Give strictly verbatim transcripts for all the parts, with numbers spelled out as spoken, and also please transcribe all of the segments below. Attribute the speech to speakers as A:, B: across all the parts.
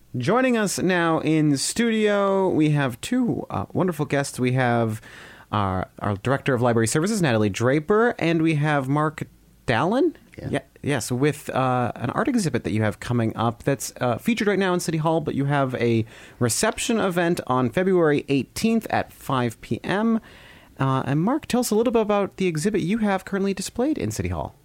A: Joining us now in studio, we have two uh, wonderful guests. We have our, our Director of Library Services, Natalie Draper, and we have Mark Dallin.
B: Yeah.
A: yeah yes, with uh, an art exhibit that you have coming up that's uh, featured right now in City Hall, but you have a reception event on February eighteenth at five p.m. Uh, and Mark, tell us a little bit about the exhibit you have currently displayed in City Hall.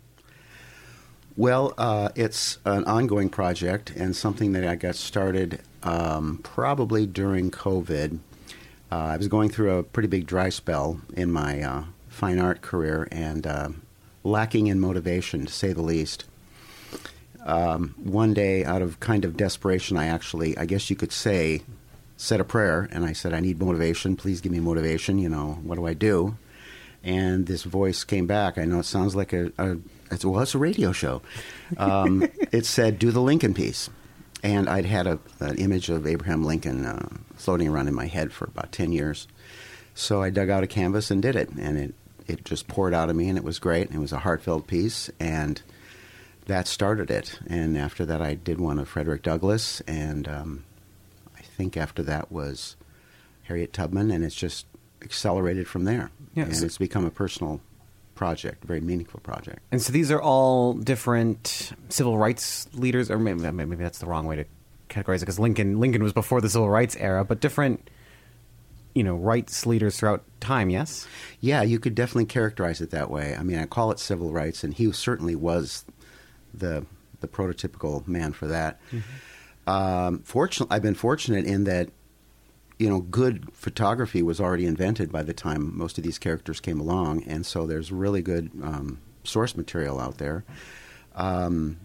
B: Well, uh, it's an ongoing project and something that I got started um, probably during COVID. Uh, I was going through a pretty big dry spell in my uh, fine art career and uh, lacking in motivation, to say the least. Um, one day, out of kind of desperation, I actually, I guess you could say, said a prayer, and I said, I need motivation. Please give me motivation. You know, what do I do? And this voice came back. I know it sounds like a, a it's, well, it's a radio show. Um, it said, do the Lincoln piece. And I'd had a, an image of Abraham Lincoln uh, floating around in my head for about ten years. So I dug out a canvas and did it. And it, it just poured out of me, and it was great. It was a heartfelt piece, and that started it. And after that, I did one of Frederick Douglass, and um, I think after that was Harriet Tubman, and it's just accelerated from there. Yes. And it's become a personal project, a very meaningful project.
A: And so these are all different civil rights leaders, or maybe, maybe that's the wrong way to categorize it, because Lincoln Lincoln was before the civil rights era, but different, you know, rights leaders throughout time, yes?
B: Yeah, you could definitely characterize it that way. I mean, I call it civil rights, and he certainly was the the prototypical man for that. Mm-hmm. Um, fortunately, I've been fortunate in that, you know, good photography was already invented by the time most of these characters came along, and so there's really good um, source material out there. Um,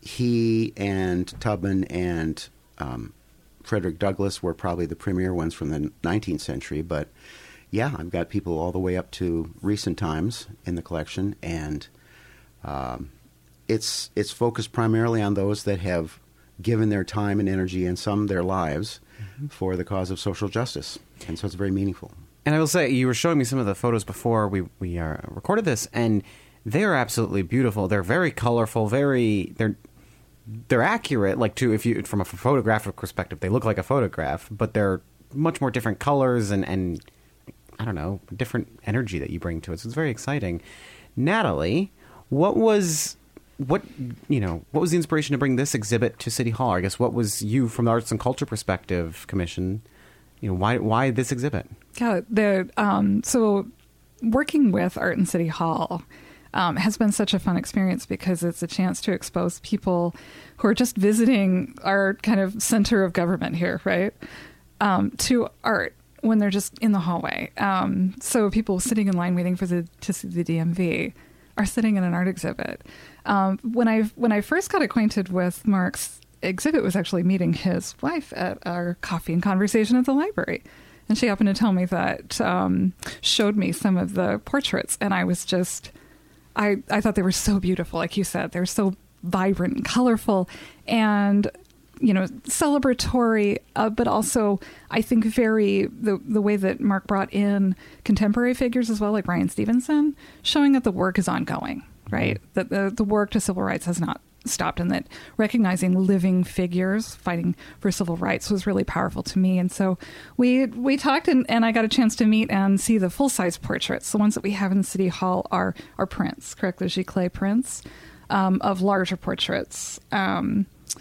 B: he and Tubman and um, Frederick Douglass were probably the premier ones from the nineteenth century, but yeah, I've got people all the way up to recent times in the collection, and um, it's it's focused primarily on those that have given their time and energy and some their lives mm-hmm. for the cause of social justice. And so it's very meaningful.
A: And I will say, you were showing me some of the photos before we, we uh, recorded this, and they are absolutely beautiful. They're very colorful, very, they're they're accurate, like to, if you, from a photographic perspective, they look like a photograph, but they're much more different colors and, and I don't know, different energy that you bring to it. So it's very exciting. Natalie, what was... What you know? What was the inspiration to bring this exhibit to City Hall? I guess what was you, from the arts and culture perspective, commission? You know, why why this exhibit?
C: Yeah, the um, so working with Art in City Hall um, has been such a fun experience because it's a chance to expose people who are just visiting our kind of center of government here, right, um, to art when they're just in the hallway. Um, so people sitting in line waiting for the to see the D M V are sitting in an art exhibit. Um, when I when I first got acquainted with Mark's exhibit was actually meeting his wife at our coffee and conversation at the library. And she happened to tell me that, um, showed me some of the portraits. And I was just, I, I thought they were so beautiful. Like you said, they're so vibrant and colorful and, you know, celebratory, uh, but also I think very, the, the way that Mark brought in contemporary figures as well, like Bryan Stevenson, showing that the work is ongoing. Right, that the the work to civil rights has not stopped, and that recognizing living figures fighting for civil rights was really powerful to me. And so we we talked, and, and I got a chance to meet and see the full size portraits. The ones that we have in City Hall are are prints, correct? The Giclée prints um, of larger portraits. Um,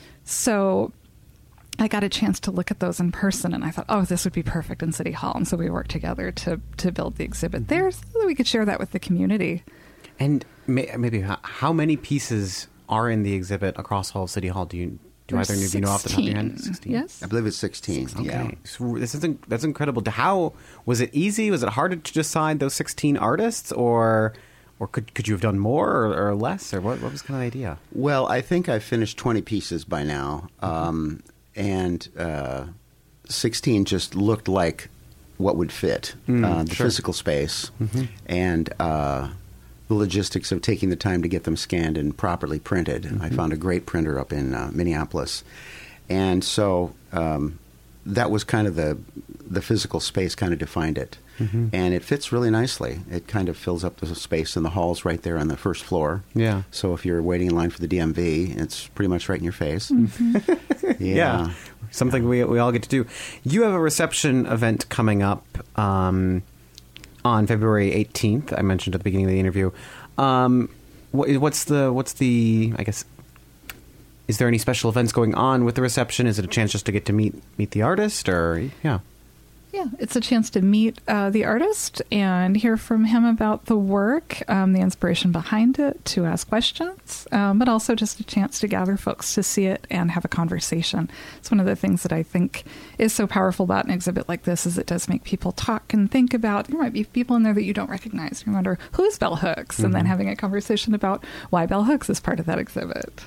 C: so I got a chance to look at those in person, and I thought, oh, this would be perfect in City Hall. And so we worked together to to build the exhibit there, so that we could share that with the community.
A: And may, maybe how, how many pieces are in the exhibit across all of City Hall? Do you do either of you know off the top of your head?
C: sixteen. Yes,
B: I believe it's sixteen.
A: Okay,
B: yeah.
A: so this is that's incredible. How was it easy? Was it hard to decide those sixteen artists, or or could could you have done more or, or less, or what? What was kind of the idea?
B: Well, I think I've finished twenty pieces by now, um, and uh, sixteen just looked like what would fit mm, uh, the
A: sure.
B: physical space
A: mm-hmm.
B: and. Uh, the logistics of taking the time to get them scanned and properly printed. Mm-hmm. I found a great printer up in uh, Minneapolis. And so um, that was kind of the the physical space kind of defined it. Mm-hmm. And it fits really nicely. It kind of fills up the space in the halls right there on the first floor.
A: Yeah.
B: So if you're waiting in line for the D M V, it's pretty much right in your face.
C: Mm-hmm.
A: yeah. yeah. something yeah. we we all get to do. You have a reception event coming up um, on February eighteenth. I mentioned at the beginning of the interview. Um, what, what's the what's the I guess? Is there any special events going on with the reception? Is it a chance just to get to meet meet the artist, or yeah?
C: Yeah, it's a chance to meet uh, the artist and hear from him about the work, um, the inspiration behind it, to ask questions, um, but also just a chance to gather folks to see it and have a conversation. It's one of the things that I think is so powerful about an exhibit like this is it does make people talk and think about, there might be people in there that you don't recognize. You wonder, who's Bell Hooks? Mm-hmm. And then having a conversation about why Bell Hooks is part of that exhibit.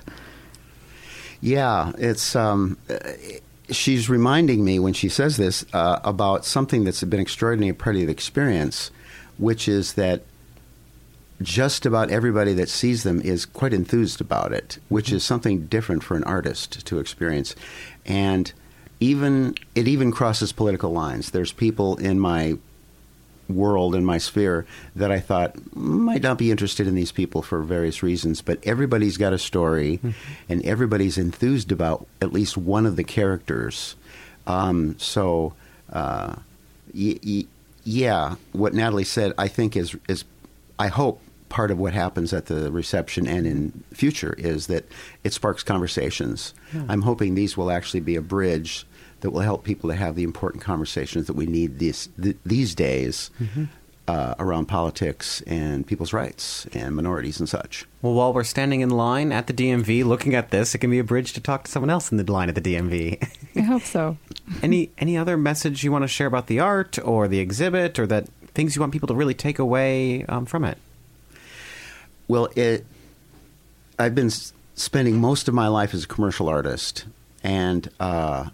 B: Yeah, it's... Um, it, She's reminding me when she says this uh, about something that's been extraordinary part of the experience, which is that just about everybody that sees them is quite enthused about it, which mm-hmm. is something different for an artist to experience. And even it even crosses political lines. There's people in my world, in my sphere, that I thought might not be interested in these people for various reasons, but everybody's got a story, mm-hmm. and everybody's enthused about at least one of the characters. Um, so, uh, y- y- yeah, what Natalie said, I think is is, I hope part of what happens at the reception and in future is that it sparks conversations. Yeah. I'm hoping these will actually be a bridge that will help people to have the important conversations that we need these th- these days mm-hmm. uh, around politics and people's rights and minorities and such.
A: Well, while we're standing in line at the D M V looking at this, it can be a bridge to talk to someone else in the line at the D M V.
C: I hope so.
A: any any other message you want to share about the art or the exhibit, or that things you want people to really take away um, from it?
B: Well, it, I've been s- spending most of my life as a commercial artist, and uh,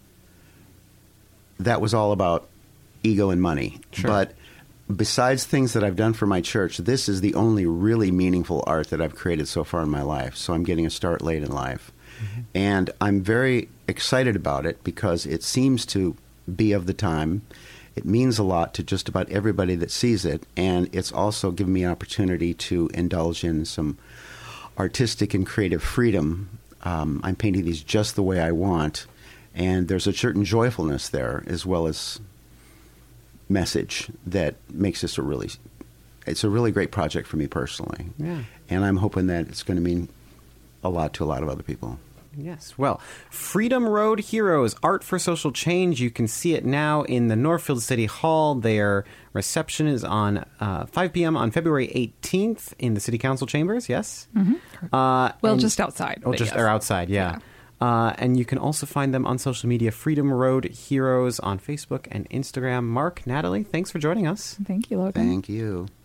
B: that was all about ego and money.
A: Sure.
B: But besides things that I've done for my church, this is the only really meaningful art that I've created so far in my life. So I'm getting a start late in life. Mm-hmm. And I'm very excited about it because it seems to be of the time. It means a lot to just about everybody that sees it. And it's also given me an opportunity to indulge in some artistic and creative freedom. Um, I'm painting these just the way I want. And there's a certain joyfulness there, as well as message, that makes this a really, it's a really great project for me personally.
A: Yeah.
B: And I'm hoping that it's going to mean a lot to a lot of other people.
A: Yes. Well, Freedom Road Heroes, Art for Social Change. You can see it now in the Northfield City Hall. Their reception is on uh, five p.m. on February eighteenth in the City Council chambers, yes?
C: Mm-hmm.
A: Uh,
C: well,
A: and,
C: just outside.
A: Oh, just
C: yes.
A: or outside, yeah. yeah. Uh, and you can also find them on social media, Freedom Road Heroes on Facebook and Instagram. Mark, Natalie, thanks for joining us.
C: Thank you, Logan.
B: Thank you.